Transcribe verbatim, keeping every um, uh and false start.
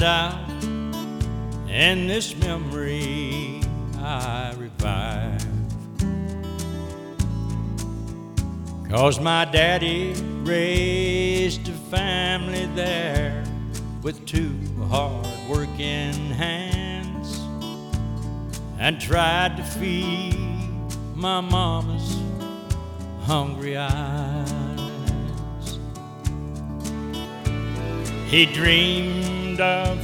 out, and this memory I revive. 'Cause my daddy raised a family there with two hard-working hands, and tried to feed my mama's hungry eyes. He dreamed of